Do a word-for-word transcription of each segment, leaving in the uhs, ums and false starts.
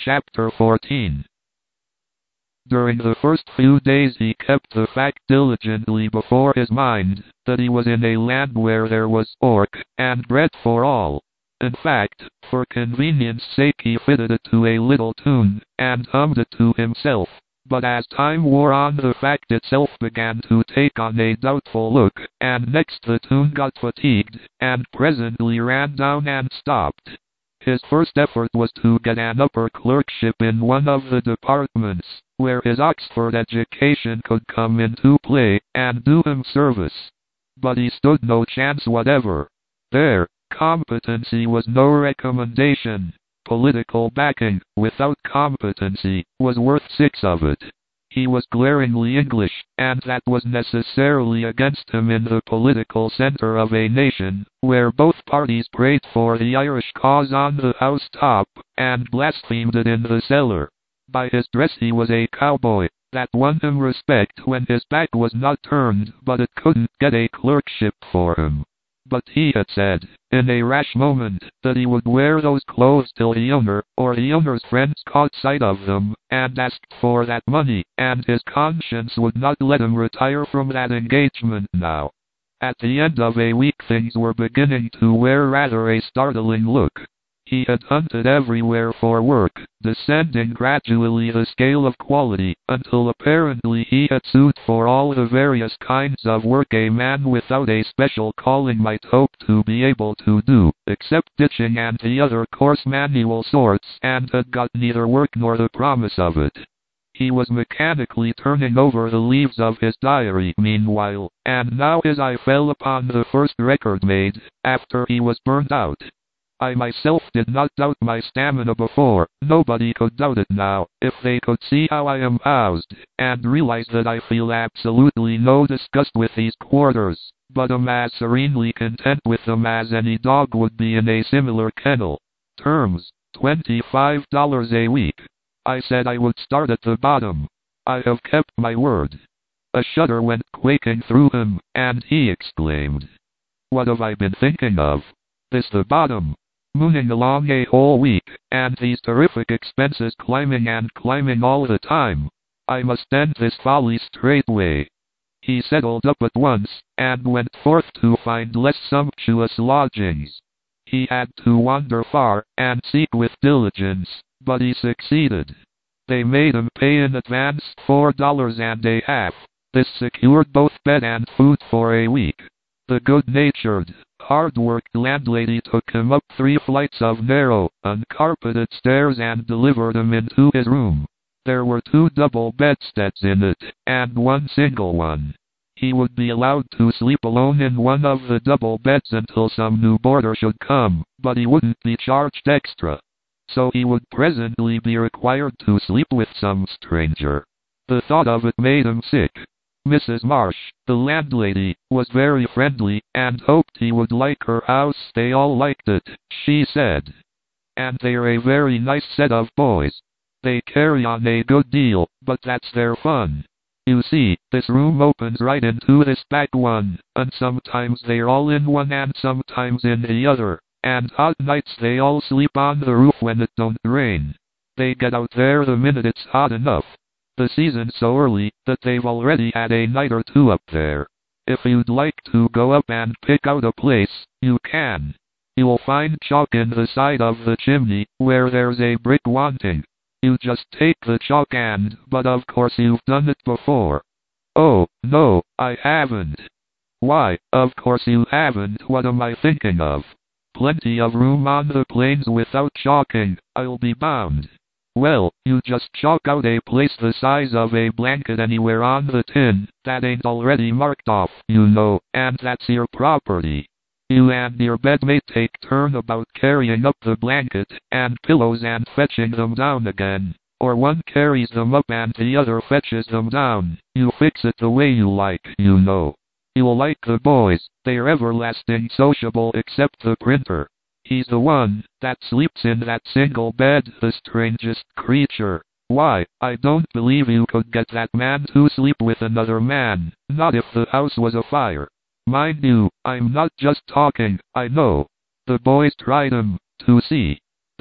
Chapter fourteen. During the first few days he kept the fact diligently before his mind, that he was in a land where there was pork and bread for all. In fact, for convenience sake he fitted it to a little tune, and hummed it to himself. But as time wore on the fact itself began to take on a doubtful look, and next the tune got fatigued, and presently ran down and stopped. His first effort was to get an upper clerkship in one of the departments, where his Oxford education could come into play, and do him service. But he stood no chance whatever. There, competency was no recommendation. Political backing, without competency, was worth six of it. He was glaringly English, and that was necessarily against him in the political center of a nation, where both parties prayed for the Irish cause on the housetop, and blasphemed it in the cellar. By his dress he was a cowboy. That won him respect when his back was not turned, but it couldn't get a clerkship for him. But he had said, in a rash moment, that he would wear those clothes till the owner, or the owner's friends caught sight of them, and asked for that money, and his conscience would not let him retire from that engagement now. At the end of a week things were beginning to wear rather a startling look. He had hunted everywhere for work, descending gradually the scale of quality, until apparently he had sued for all the various kinds of work a man without a special calling might hope to be able to do, except ditching and the other coarse manual sorts, and had got neither work nor the promise of it. He was mechanically turning over the leaves of his diary meanwhile, and now his eye fell upon the first record made, after he was burned out. I myself did not doubt my stamina before. Nobody could doubt it now, if they could see how I am housed, and realize that I feel absolutely no disgust with these quarters, but am as serenely content with them as any dog would be in a similar kennel. Terms, twenty-five dollars a week. I said I would start at the bottom. I have kept my word. A shudder went quaking through him, and he exclaimed, "What have I been thinking of? This the bottom? Mooning along a whole week, and these terrific expenses climbing and climbing all the time. I must end this folly straightway." He settled up at once, and went forth to find less sumptuous lodgings. He had to wander far, and seek with diligence, but he succeeded. They made him pay in advance four dollars and a half. This secured both bed and food for a week. The good-natured, hard-worked landlady took him up three flights of narrow, uncarpeted stairs and delivered him into his room. There were two double bedsteads in it, and one single one. He would be allowed to sleep alone in one of the double beds until some new boarder should come, but he wouldn't be charged extra. So he would presently be required to sleep with some stranger. The thought of it made him sick. Missus Marsh, the landlady, was very friendly, and hoped he would like her house. They all liked it, she said. And they're a very nice set of boys. They carry on a good deal, but that's their fun. You see, this room opens right into this back one, and sometimes they're all in one and sometimes in the other, and hot nights they all sleep on the roof when it don't rain. They get out there the minute it's hot enough. The season's so early that they've already had a night or two up there. If you'd like to go up and pick out a place, you can. You'll find chalk in the side of the chimney, where there's a brick wanting. You just take the chalk and, but of course you've done it before. Oh, no, I haven't. Why, of course you haven't. What am I thinking of? Plenty of room on the plains without chalking, I'll be bound. Well, you just chalk out a place the size of a blanket anywhere on the tin, that ain't already marked off, you know, and that's your property. You and your bedmate take turn about carrying up the blanket and pillows and fetching them down again, or one carries them up and the other fetches them down. You fix it the way you like, you know. You'll like the boys, they're everlasting sociable except the printer. He's the one that sleeps in that single bed, the strangest creature. Why, I don't believe you could get that man to sleep with another man, not if the house was afire. Mind you, I'm not just talking, I know. The boys tried him, to see.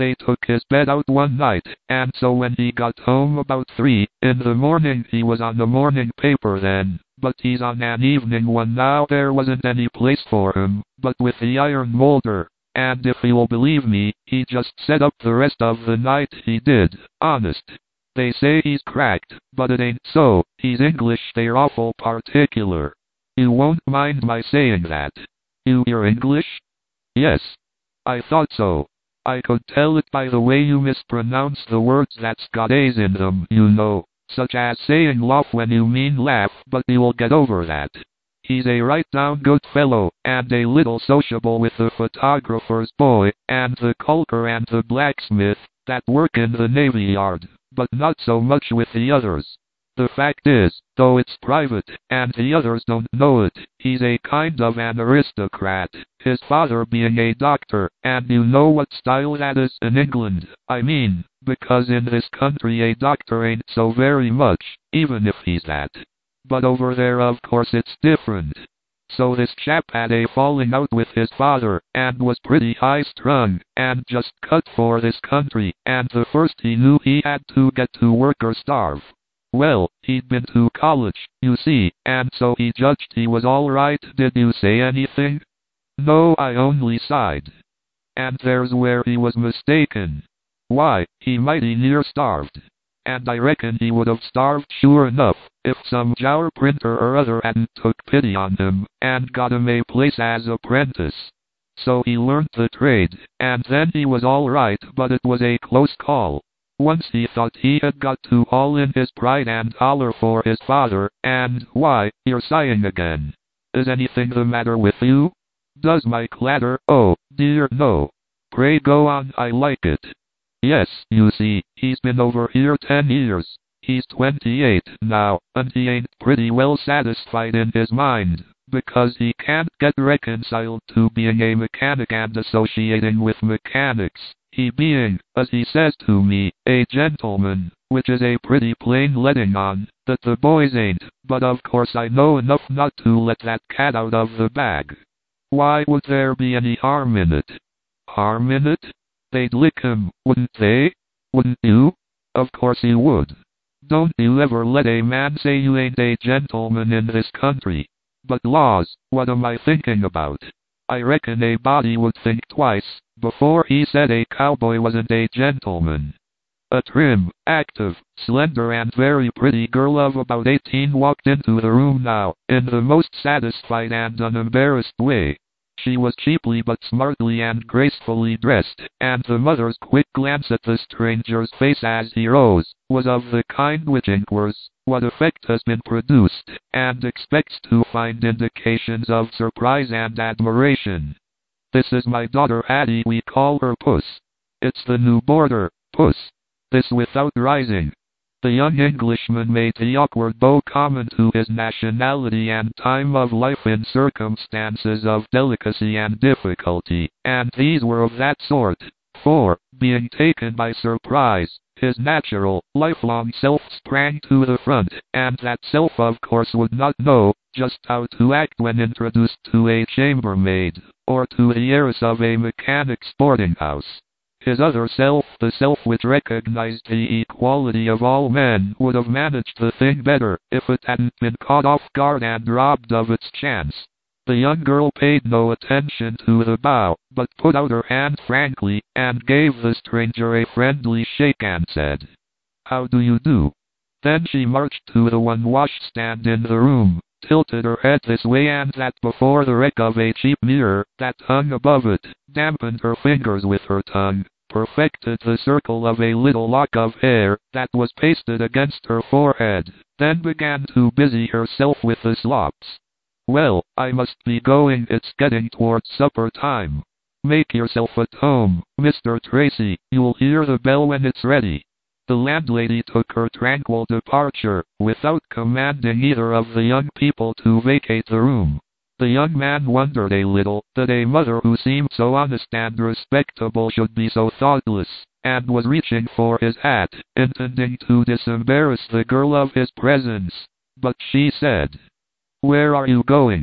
They took his bed out one night, and so when he got home about three in the morning he was on the morning paper then, but he's on an evening one now. There wasn't any place for him, but with the iron molder, and if you'll believe me, he just sat up the rest of the night, he did, honest. They say he's cracked, but it ain't so. He's English, they're awful particular. You won't mind my saying that. You, you're English? Yes. I thought so. I could tell it by the way you mispronounce the words that's got A's in them, you know, such as saying laugh when you mean laugh, but you'll get over that. He's a right down good fellow, and a little sociable with the photographer's boy, and the caulker and the blacksmith, that work in the Navy Yard, but not so much with the others. The fact is, though it's private, and the others don't know it, he's a kind of an aristocrat, his father being a doctor, and you know what style that is in England, I mean, because in this country a doctor ain't so very much, even if he's that. But over there of course it's different. So this chap had a falling out with his father, and was pretty high-strung, and just cut for this country, and the first he knew he had to get to work or starve. Well, he'd been to college, you see, and so he judged he was all right. Did you say anything? No, I only sighed. And there's where he was mistaken. Why, he mighty near starved. And I reckon he would have starved sure enough, if some jower printer or other hadn't took pity on him, and got him a place as apprentice. So he learnt the trade, and then he was all right, but it was a close call. Once he thought he had got to haul in his pride and holler for his father, and, why, you're sighing again. Is anything the matter with you? Does my clatter? Oh, dear no. Pray go on, I like it. Yes, you see, he's been over here ten years. He's twenty-eight now, and he ain't pretty well satisfied in his mind, because he can't get reconciled to being a mechanic and associating with mechanics. He being, as he says to me, a gentleman, which is a pretty plain letting on, that the boys ain't, but of course I know enough not to let that cat out of the bag. Why would there be any harm in it? Harm in it? They'd lick him, wouldn't they? Wouldn't you? Of course you would. Don't you ever let a man say you ain't a gentleman in this country. But laws, what am I thinking about? I reckon a body would think twice before he said a cowboy wasn't a gentleman. A trim, active, slender and very pretty girl of about eighteen walked into the room now, in the most satisfied and unembarrassed way. She was cheaply but smartly and gracefully dressed, and the mother's quick glance at the stranger's face as he rose, was of the kind which inquires what effect has been produced, and expects to find indications of surprise and admiration. This is my daughter Hattie, we call her Puss. It's the new boarder, Puss. This without rising. The young Englishman made the awkward bow common to his nationality and time of life in circumstances of delicacy and difficulty, and these were of that sort, for, being taken by surprise, his natural, lifelong self sprang to the front, and that self of course would not know just how to act when introduced to a chambermaid, or to the heiress of a mechanic's boarding house. His other self, the self which recognized the equality of all men, would have managed the thing better if it hadn't been caught off guard and robbed of its chance. The young girl paid no attention to the bow, but put out her hand frankly, and gave the stranger a friendly shake and said, "How do you do?" Then she marched to the one washstand in the room, tilted her head this way and that before the wreck of a cheap mirror that hung above it, dampened her fingers with her tongue, perfected the circle of a little lock of hair that was pasted against her forehead, then began to busy herself with the slops. "Well, I must be going, it's getting towards supper time. Make yourself at home, Mister Tracy, you'll hear the bell when it's ready." The landlady took her tranquil departure, without commanding either of the young people to vacate the room. The young man wondered a little that a mother who seemed so honest and respectable should be so thoughtless, and was reaching for his hat, intending to disembarrass the girl of his presence. But she said, "Where are you going?"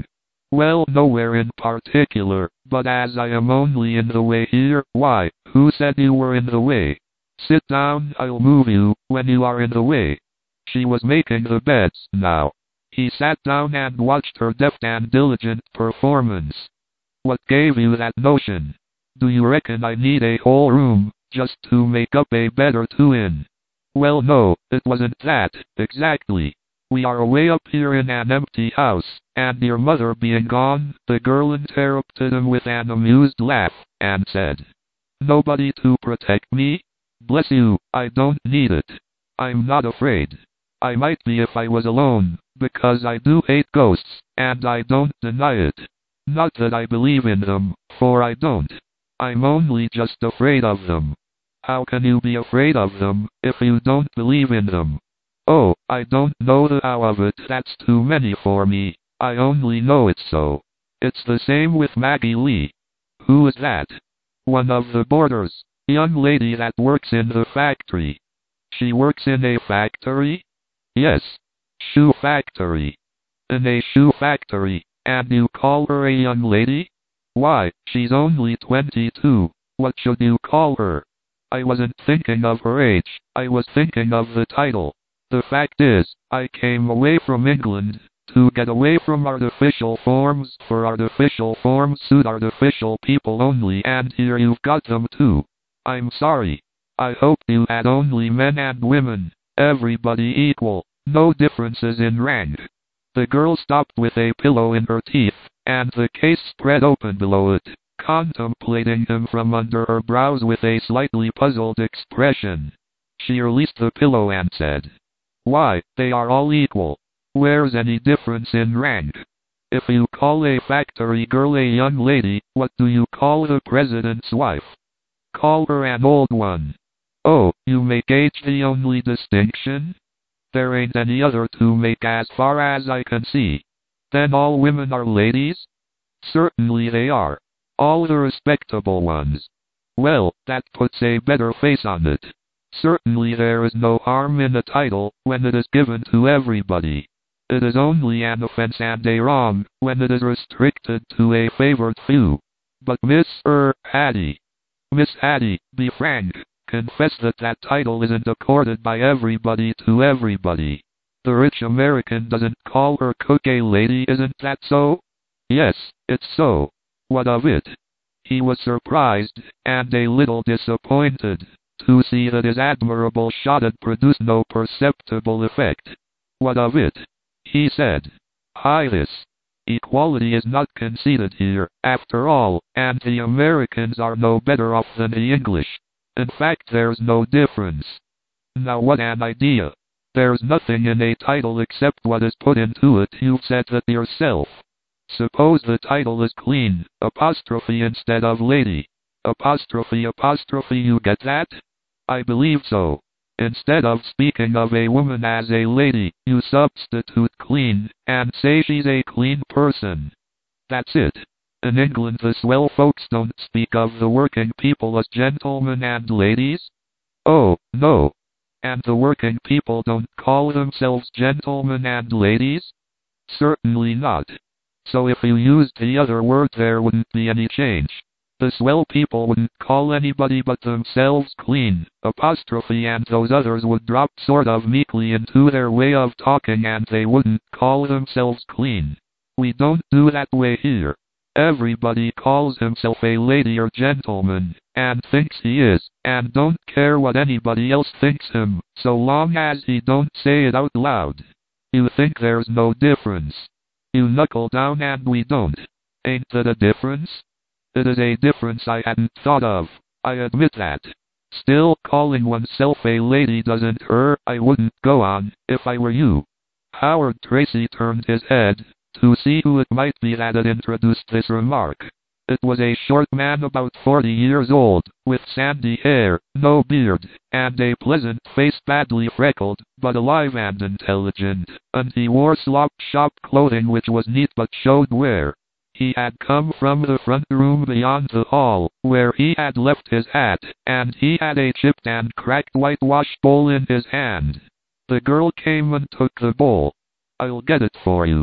Well, nowhere in particular, but as I am only in the way here, why, who said you were in the way? Sit down, I'll move you, when you are in the way. She was making the beds, now. He sat down and watched her deft and diligent performance. What gave you that notion? Do you reckon I need a whole room, just to make up a bed or two in? Well, no, it wasn't that, exactly. We are away up here in an empty house, and your mother being gone, the girl interrupted him with an amused laugh, and said, nobody to protect me? Bless you, I don't need it. I'm not afraid. I might be if I was alone, because I do hate ghosts, and I don't deny it. Not that I believe in them, for I don't. I'm only just afraid of them. How can you be afraid of them, if you don't believe in them? Oh, I don't know the how of it, that's too many for me. I only know it's so. It's the same with Maggie Lee. Who is that? One of the boarders. Young lady that works in the factory. She works in a factory? Yes. Shoe factory. In a shoe factory, and you call her a young lady? Why, she's only twenty-two. What should you call her? I wasn't thinking of her age, I was thinking of the title. The fact is, I came away from England, to get away from artificial forms, for artificial forms suit artificial people only, and here you've got them too. I'm sorry. I hoped you had only men and women, everybody equal, no differences in rank. The girl stopped with a pillow in her teeth, and the case spread open below it, contemplating him from under her brows with a slightly puzzled expression. She released the pillow and said, why, they are all equal. Where's any difference in rank? If you call a factory girl a young lady, what do you call the president's wife? Call her an old one. Oh, you make age the only distinction? There ain't any other to make as far as I can see. Then all women are ladies? Certainly they are. All the respectable ones. Well, that puts a better face on it. Certainly there is no harm in a title, when it is given to everybody. It is only an offense and a wrong, when it is restricted to a favored few. But Miss, er, Hattie. Miss Hattie, be frank, confess that that title isn't accorded by everybody to everybody. The rich American doesn't call her cook a lady, isn't that so? Yes, it's so. What of it? He was surprised, and a little disappointed, to see that his admirable shot had produced no perceptible effect. What of it? He said. Hi this. Equality is not conceded here, after all, and the Americans are no better off than the English. In fact, there's no difference. Now what an idea. There's nothing in a title except what is put into it. You've said that yourself. Suppose the title is clean, apostrophe instead of lady. Apostrophe apostrophe, you get that? I believe so. Instead of speaking of a woman as a lady, you substitute clean, and say she's a clean person. That's it. In England the swell folks don't speak of the working people as gentlemen and ladies? Oh, no. And the working people don't call themselves gentlemen and ladies? Certainly not. So if you used the other word there wouldn't be any change. The swell people wouldn't call anybody but themselves clean, apostrophe, and those others would drop sort of meekly into their way of talking and they wouldn't call themselves clean. We don't do that way here. Everybody calls himself a lady or gentleman, and thinks he is, and don't care what anybody else thinks him, so long as he don't say it out loud. You think there's no difference. You knuckle down and we don't. Ain't that a difference? It is a difference I hadn't thought of, I admit that. Still, calling oneself a lady doesn't hurt. I wouldn't go on, if I were you. Howard Tracy turned his head, to see who it might be that had introduced this remark. It was a short man about forty years old, with sandy hair, no beard, and a pleasant face badly freckled, but alive and intelligent, and he wore slop-shop clothing which was neat but showed wear. He had come from the front room beyond the hall, where he had left his hat, and he had a chipped and cracked whitewash bowl in his hand. The girl came and took the bowl. I'll get it for you.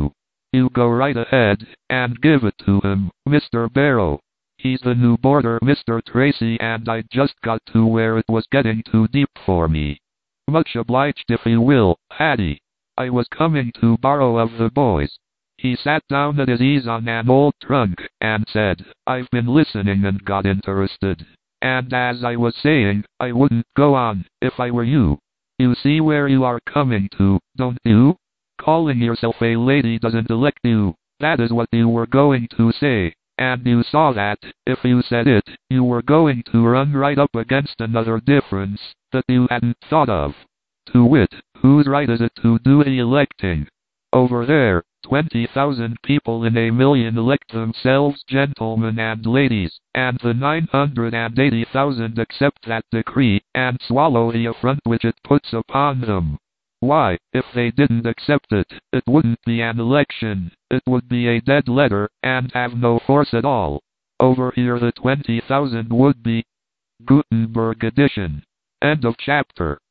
You go right ahead, and give it to him, Mister Barrow. He's the new boarder, Mister Tracy, and I just got to where it was getting too deep for me. Much obliged if you will, Hattie. I was coming to borrow of the boys. He sat down at his ease on an old trunk, and said, I've been listening and got interested. And as I was saying, I wouldn't go on, if I were you. You see where you are coming to, don't you? Calling yourself a lady doesn't elect you. That is what you were going to say. And you saw that, if you said it, you were going to run right up against another difference that you hadn't thought of. To wit, whose right is it to do the electing? Over there, twenty thousand people in a million elect themselves gentlemen and ladies, and the nine hundred eighty thousand accept that decree, and swallow the affront which it puts upon them. Why, if they didn't accept it, it wouldn't be an election, it would be a dead letter, and have no force at all. Over here the twenty thousand would be. Gutenberg edition. End of chapter.